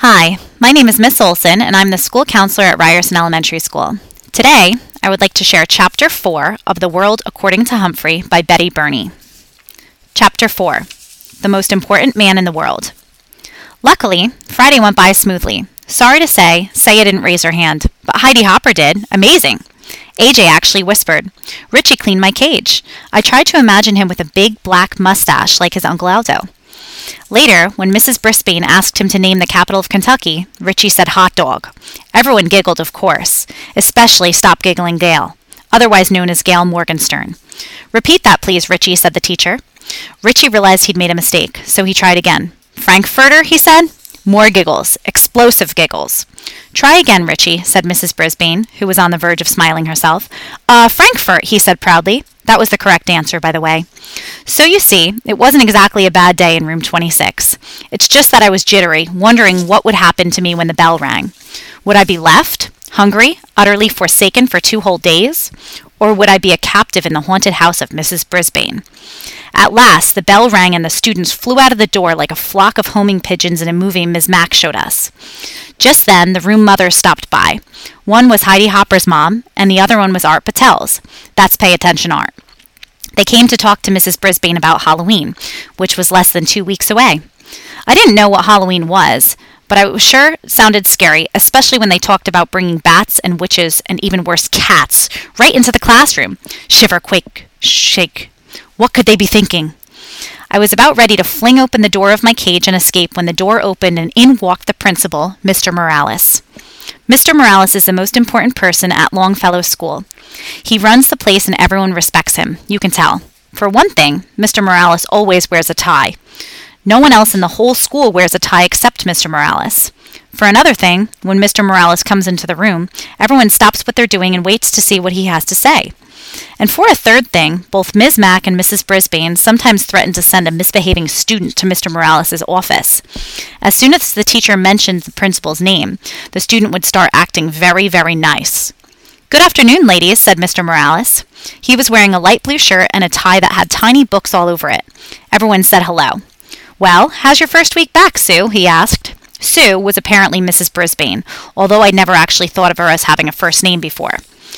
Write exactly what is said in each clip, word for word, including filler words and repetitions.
Hi, my name is Miss Olson, and I'm the school counselor at Ryerson Elementary School. Today, I would like to share Chapter four of The World According to Humphrey by Betty Burney. Chapter four, The Most Important Man in the World. Luckily, Friday went by smoothly. Sorry to say, Saya didn't raise her hand, but Heidi Hopper did. Amazing! A J actually whispered, "Richie cleaned my cage." I tried to imagine him with a big black mustache like his Uncle Aldo. Later, when Missus Brisbane asked him to name the capital of Kentucky, Richie said hot dog. Everyone giggled, of course, especially Stop Giggling Gail, otherwise known as Gail Morgenstern. "Repeat that, please, Richie," said the teacher. Richie realized he'd made a mistake, so he tried again. "Frankfurter," he said. More giggles, explosive giggles. "Try again, Richie," said Missus Brisbane, who was on the verge of smiling herself. Uh, Frankfurt, he said proudly. That was the correct answer, by the way. So you see, it wasn't exactly a bad day in room twenty-six. It's just that I was jittery, wondering what would happen to me when the bell rang. Would I be left, hungry, utterly forsaken for two whole days? Or would I be a captive in the haunted house of Missus Brisbane? At last, the bell rang and the students flew out of the door like a flock of homing pigeons in a movie Miz Mack showed us. Just then, the room mothers stopped by. One was Heidi Hopper's mom, and the other one was Art Patel's. That's Pay Attention Art. They came to talk to Missus Brisbane about Halloween, which was less than two weeks away. I didn't know what Halloween was, but I was sure it sounded scary, especially when they talked about bringing bats and witches and even worse, cats, right into the classroom. Shiver, quake, shake. What could they be thinking? I was about ready to fling open the door of my cage and escape when the door opened and in walked the principal, Mister Morales. Mister Morales is the most important person at Longfellow School. He runs the place and everyone respects him, you can tell. For one thing, Mister Morales always wears a tie. No one else in the whole school wears a tie except Mister Morales. For another thing, when Mister Morales comes into the room, everyone stops what they're doing and waits to see what he has to say. And for a third thing, both Miz Mack and Missus Brisbane sometimes threaten to send a misbehaving student to Mister Morales' office. As soon as the teacher mentioned the principal's name, the student would start acting very, very nice. "Good afternoon, ladies," said Mister Morales. He was wearing a light blue shirt and a tie that had tiny books all over it. Everyone said hello. "Well, how's your first week back, Sue?" he asked. Sue was apparently Missus Brisbane, although I'd never actually thought of her as having a first name before.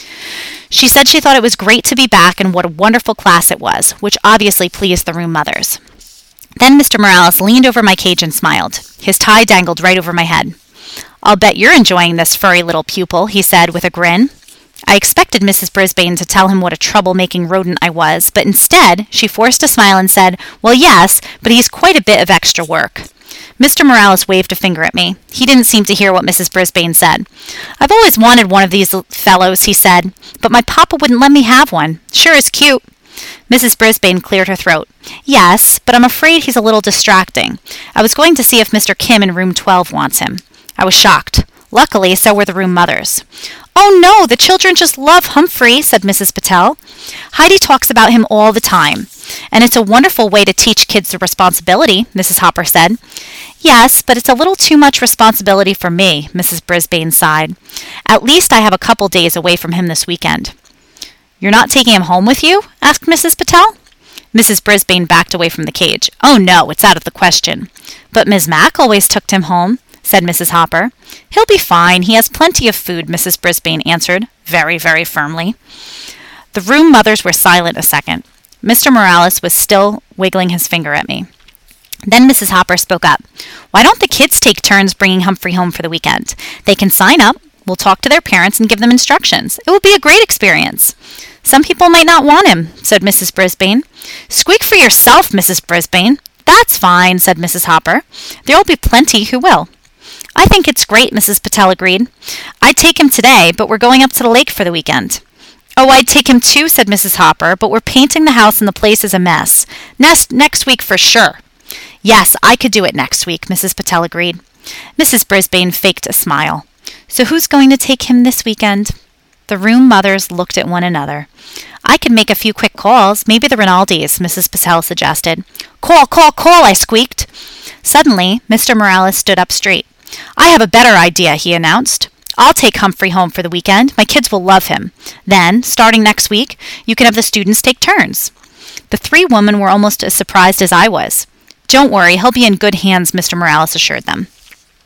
She said she thought it was great to be back and what a wonderful class it was, which obviously pleased the room mothers. Then Mister Morales leaned over my cage and smiled. His tie dangled right over my head. "I'll bet you're enjoying this, furry little pupil," he said with a grin. I expected Missus Brisbane to tell him what a trouble-making rodent I was, but instead, she forced a smile and said, "Well, yes, but he's quite a bit of extra work." Mister Morales waved a finger at me. He didn't seem to hear what Missus Brisbane said. "I've always wanted one of these fellows," he said, "but my papa wouldn't let me have one. Sure is cute." Missus Brisbane cleared her throat. "Yes, but I'm afraid he's a little distracting. I was going to see if Mister Kim in room twelve wants him." I was shocked. Luckily, so were the room mothers. "Oh no, the children just love Humphrey," said Missus Patel. "Heidi talks about him all the time. And it's a wonderful way to teach kids the responsibility," Missus Hopper said. "Yes, but it's a little too much responsibility for me," Missus Brisbane sighed. "At least I have a couple days away from him this weekend." "You're not taking him home with you?" asked Missus Patel. Missus Brisbane backed away from the cage. "Oh no, it's out of the question." "But Miz Mack always took him home," said Missus Hopper. "He'll be fine. He has plenty of food," Missus Brisbane answered, very, very firmly. The room mothers were silent a second. Mister Morales was still wiggling his finger at me. Then Missus Hopper spoke up. "Why don't the kids take turns bringing Humphrey home for the weekend? They can sign up, we'll talk to their parents and give them instructions. It will be a great experience." "Some people might not want him," said Missus Brisbane. "Squeak for yourself, Missus Brisbane." "That's fine," said Missus Hopper. "There will be plenty who will." "I think it's great," Missus Patel agreed. "I'd take him today, but we're going up to the lake for the weekend." "Oh, I'd take him too," said Missus Hopper, "but we're painting the house and the place is a mess. Next, next week for sure." "Yes, I could do it next week," Missus Patel agreed. Missus Brisbane faked a smile. "So who's going to take him this weekend?" The room mothers looked at one another. "I could make a few quick calls, maybe the Rinaldis," Missus Patel suggested. "Call, call, call," I squeaked. Suddenly, Mister Morales stood up straight. "I have a better idea," he announced. "I'll take Humphrey home for the weekend. My kids will love him. Then, starting next week, you can have the students take turns." The three women were almost as surprised as I was. "Don't worry, he'll be in good hands," Mister Morales assured them.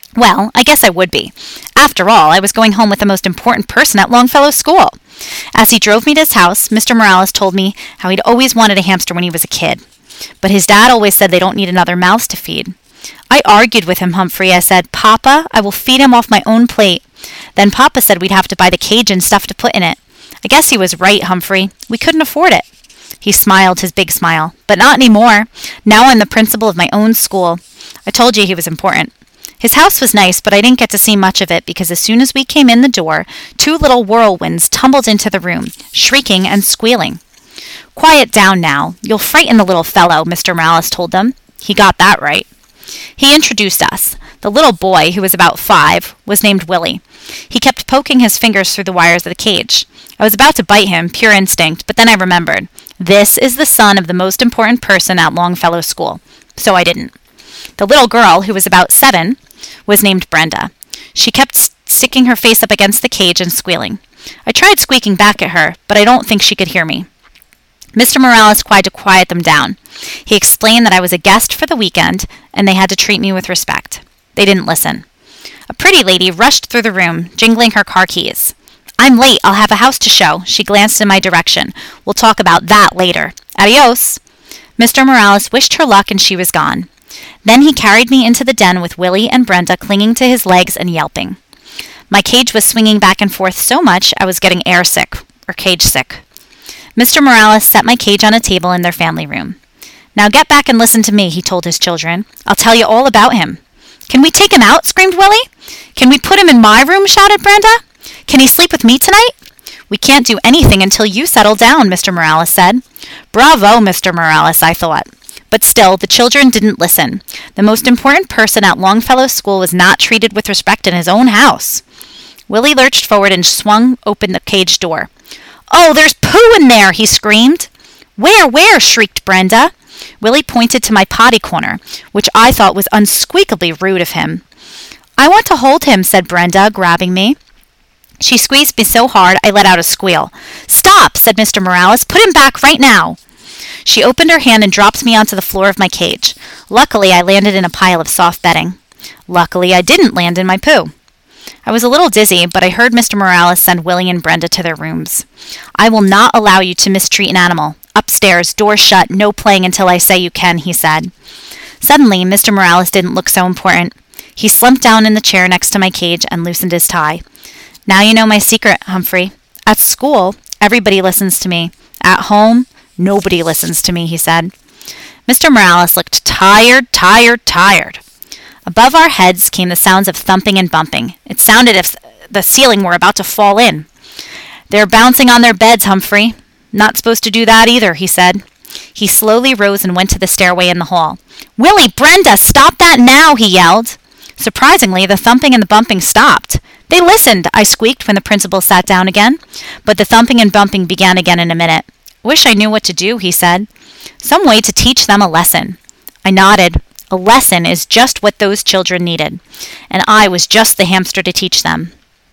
Well, I guess I would be. After all, I was going home with the most important person at Longfellow School. As he drove me to his house, Mister Morales told me how he'd always wanted a hamster when he was a kid. But his dad always said they don't need another mouse to feed. I argued with him, Humphrey. I said, "Papa, I will feed him off my own plate." Then Papa said we'd have to buy the cage and stuff to put in it. I guess he was right, Humphrey. We couldn't afford it. He smiled his big smile. But not anymore. Now I'm the principal of my own school. I told you he was important. His house was nice, but I didn't get to see much of it because as soon as we came in the door, two little whirlwinds tumbled into the room, shrieking and squealing. "Quiet down now. You'll frighten the little fellow," Mister Morales told them. He got that right. He introduced us. The little boy, who was about five, was named Willie. He kept poking his fingers through the wires of the cage. I was about to bite him, pure instinct, but then I remembered. This is the son of the most important person at Longfellow School. So I didn't. The little girl, who was about seven, was named Brenda. She kept st- sticking her face up against the cage and squealing. I tried squeaking back at her, but I don't think she could hear me. Mister Morales tried to quiet them down. He explained that I was a guest for the weekend, and they had to treat me with respect. They didn't listen. A pretty lady rushed through the room, jingling her car keys. "I'm late. I'll have a house to show." She glanced in my direction. "We'll talk about that later. Adios." Mister Morales wished her luck, and she was gone. Then he carried me into the den with Willie and Brenda clinging to his legs and yelping. My cage was swinging back and forth so much I was getting air sick, or cage sick. Mister Morales set my cage on a table in their family room. "Now get back and listen to me," he told his children. "I'll tell you all about him." "Can we take him out?" screamed Willie. "Can we put him in my room?" shouted Brenda. "Can he sleep with me tonight?" "We can't do anything until you settle down," Mister Morales said. Bravo, Mister Morales, I thought. But still, the children didn't listen. The most important person at Longfellow School was not treated with respect in his own house. Willie lurched forward and swung open the cage door. "Oh, there's poo in there!" he screamed. "Where, where?" shrieked Brenda. Willie pointed to my potty corner, which I thought was unsqueakably rude of him. "I want to hold him," said Brenda, grabbing me. She squeezed me so hard I let out a squeal. "Stop," said Mister Morales. "Put him back right now." She opened her hand and dropped me onto the floor of my cage. Luckily, I landed in a pile of soft bedding. Luckily, I didn't land in my poo. I was a little dizzy, but I heard Mister Morales send Willie and Brenda to their rooms. "I will not allow you to mistreat an animal. Upstairs, door shut, no playing until I say you can," he said. Suddenly, Mister Morales didn't look so important. He slumped down in the chair next to my cage and loosened his tie. "Now you know my secret, Humphrey. At school, everybody listens to me. At home, nobody listens to me," he said. Mister Morales looked tired, tired, tired. Above our heads came the sounds of thumping and bumping. It sounded as if the ceiling were about to fall in. "They're bouncing on their beds, Humphrey." "Not supposed to do that either," he said. He slowly rose and went to the stairway in the hall. "Willie, Brenda, stop that now!" he yelled. Surprisingly, the thumping and the bumping stopped. "They listened," I squeaked when the principal sat down again. But the thumping and bumping began again in a minute. "Wish I knew what to do," he said. "Some way to teach them a lesson." I nodded. A lesson is just what those children needed. And I was just the hamster to teach them.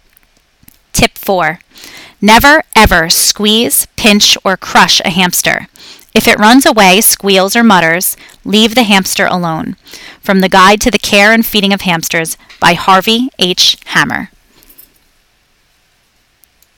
Tip four. Never, ever squeeze, pinch, or crush a hamster. If it runs away, squeals, or mutters, leave the hamster alone. From the Guide to the Care and Feeding of Hamsters by Harvey H. Hammer.